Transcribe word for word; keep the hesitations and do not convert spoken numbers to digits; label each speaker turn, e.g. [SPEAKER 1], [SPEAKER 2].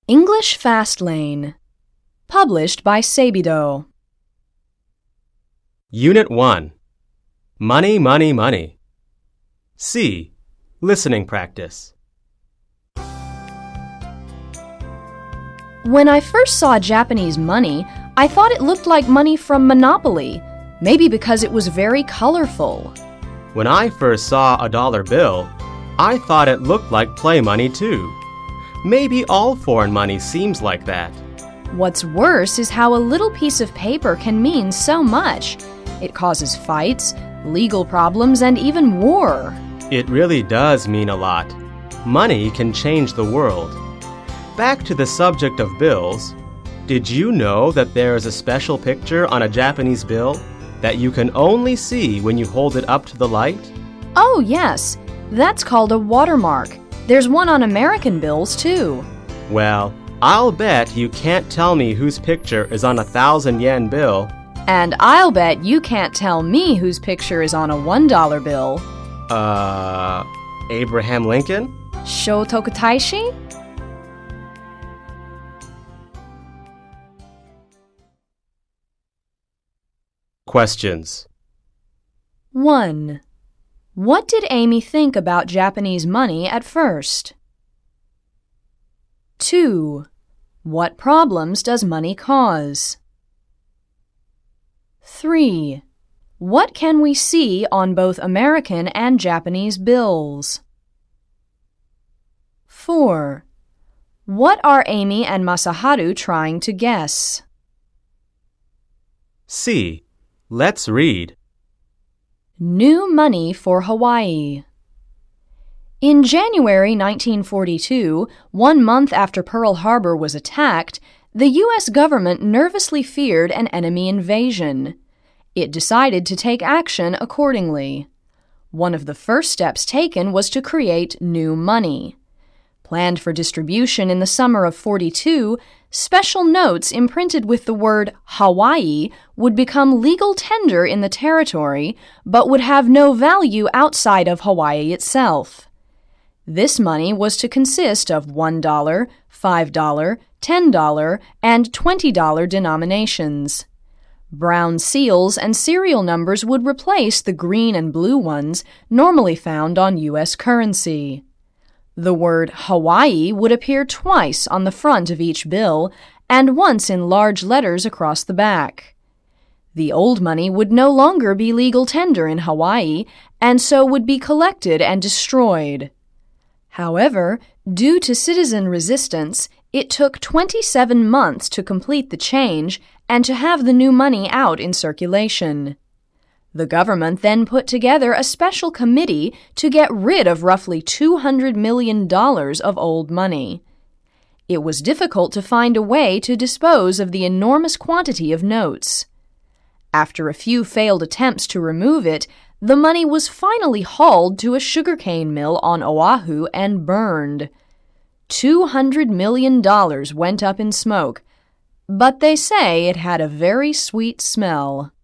[SPEAKER 1] English Fast Lane. Published by Seibido.
[SPEAKER 2] Unit one. Money, money, money. C. Listening practice.
[SPEAKER 1] When I first saw Japanese money, I thought it looked like money from Monopoly, maybe because it was very colorful.
[SPEAKER 2] When I first saw a dollar bill, I thought it looked like play money too. Maybe all foreign money seems like that.
[SPEAKER 1] What's worse is how a little piece of paper can mean so much. It causes fights, legal problems, and even war.
[SPEAKER 2] It really does mean a lot. Money can change the world. Back to the subject of bills, did you know that there is a special picture on a Japanese bill that you can only see when you hold it up to the light?
[SPEAKER 1] Oh, yes. That's called a watermark. There's one on American bills, too.
[SPEAKER 2] Well, I'll bet you can't tell me whose picture is on a thousand yen bill.
[SPEAKER 1] And I'll bet you can't tell me whose picture is on a one dollar bill.
[SPEAKER 2] Uh, Abraham Lincoln?
[SPEAKER 1] Shotoku Taishi?
[SPEAKER 2] Questions.
[SPEAKER 1] one. What did Amy think about Japanese money at first? two. What problems does money cause? three. What can we see on both American and Japanese bills? four. What are Amy and Masaharu trying to guess?
[SPEAKER 2] C. Let's read.
[SPEAKER 1] New money for Hawaii. In January nineteen forty-two, one month after Pearl Harbor was attacked, the U S government nervously feared an enemy invasion. It decided to take action accordingly. One of the first steps taken was to create new money. Planned for distribution in the summer of forty-two, special notes imprinted with the word Hawaii would become legal tender in the territory, but would have no value outside of Hawaii itself. This money was to consist of one dollar, five dollars, ten dollars, and twenty dollars denominations. Brown seals and serial numbers would replace the green and blue ones normally found on U S currency. The word Hawaii would appear twice on the front of each bill and once in large letters across the back. The old money would no longer be legal tender in Hawaii and so would be collected and destroyed. However, due to citizen resistance, it took twenty-seven months to complete the change and to have the new money out in circulation. The government then put together a special committee to get rid of roughly two hundred million dollars of old money. It was difficult to find a way to dispose of the enormous quantity of notes. After a few failed attempts to remove it, the money was finally hauled to a sugarcane mill on Oahu and burned. two hundred million dollars went up in smoke, but they say it had a very sweet smell.